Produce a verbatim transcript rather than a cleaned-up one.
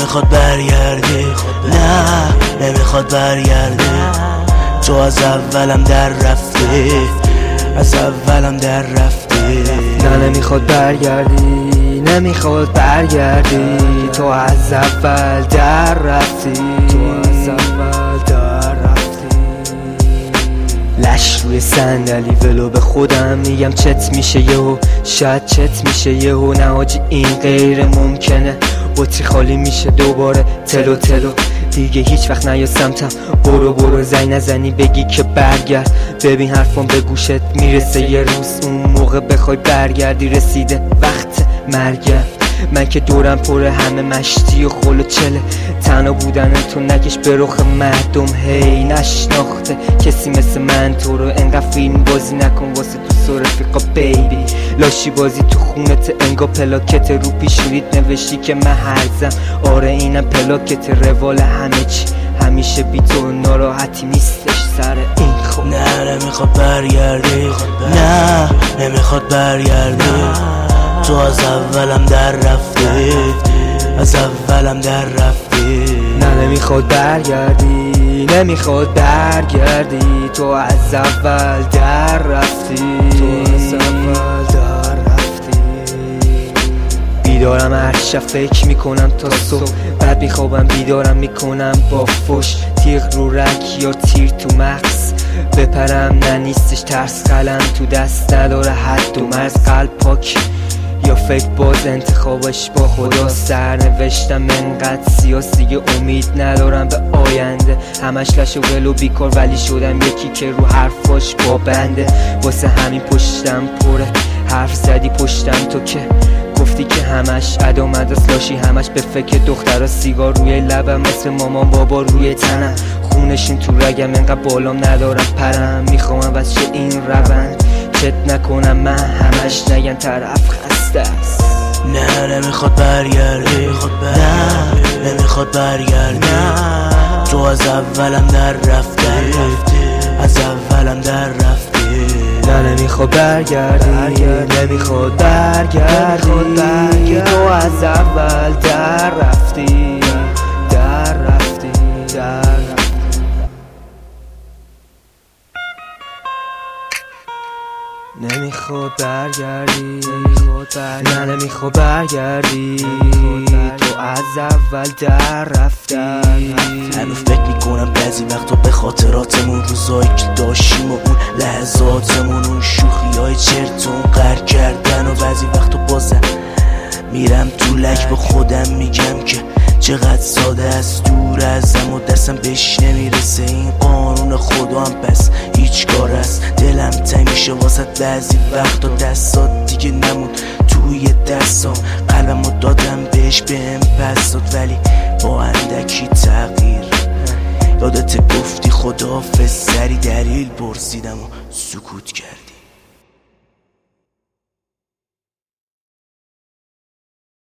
نمیخواد برگردی، نه نمیخواد برگردی. تو از اولم در رفتی، از اولم در رفتی. نه نمیخواد برگردی، نمیخواد برگردی. تو از اول در رفتی، تو از اول در رفتی. لش روی صندلی ولو به خودم میگم چت میشه یهو، شاید چت میشه یهو. نه حاجی این غیر ممکنه، بطری خالی میشه دوباره تلو تلو. دیگه هیچ وقت نیا سمتم، برو برو زنگ نزنی بگی که برگرد. ببین حرفم به گوشت میرسه، یه روز اون موقع بخوای برگردی. رسیده وقت مرگم، من که دورم پره همه مشتی و خل و چله. تنها بودن تو نکش به رخ مردم، هی نشناخته کسی مثل من تو رو. انقدر فیلم بازی نکن واسه تو سو رفیقا بیبی. لاشی بازی تو خونت انگا پلاکت رو پیشونیت نوشتی که من هرزم. آره اینم پلاکت روال همه چی، همیشه بی تو ناراحتی نیستش سر این خود. نه نمیخواد برگردی، نه نمیخواد برگردی. تو از اولم در رفتی، از اولم در رفتی. نه نمیخواد برگردی، نمیخواد برگردی. تو از اول در رفتی، تو از اول در رفتی. بیدارم هر شب فکر میکنم تا صبح، بعد میخوابم بیدارم میکنم با فش. تیغ رو رک یا تیر تو مغز، بپرم نه نیستش ترس. قلم تو دست نداره حد و مرز، قلب پاک یا فکر باز انتخابش با خدا. سر نوشتم انقدر سیاس دیگه امید ندارم به آینده. همش لش و ول و بیکار ولی شدم یکی که رو حرفاش با بنده. واسه همین پشتم پره، حرف زدی پشتم تو که گفتی که همش ادا مدرس لاشی. همش به فکر دخترها، سیگار روی لبم مثل مامان بابا روی تنم. خونشین تو رگم انقدر بالام ندارم پرم. میخوام بس چه این روند چت نکنم من، همش نگن طرف خسته است. نه نمیخواد برگردی، نه نمیخواد برگردی. تو از اولم در رفتی، از اولم در رفتی. نه نمیخواد برگردی، نمیخواد برگردی. تو از اول در رفتی، در رفتی، در رفتی. نمیخواد برگردی، نه نمیخواد برگردی. تو از اول در رفتی. هنوز فکر میکنم بعضی وقتا به خاطراتمون، روزایی که داشتیم و اون لحظاتمون، اون شوخی های چرتون قر کردن. و بعضی وقتا بازم میرم تو لک با خودم میگم که چقدر ساده است دور ازم و دستم بهش نمیرسه. این قانون خدا هم پس هیچ کار است. دلم تنگ میشه واسه بعضی وقتا، دستات دیگه نموند توی دستام. قلبمو دادم بهش بهم پس داد ولی با اندکی تغییر. یادت گفتی خداحافظ، سری دلیل پرسیدم و سکوت کردی.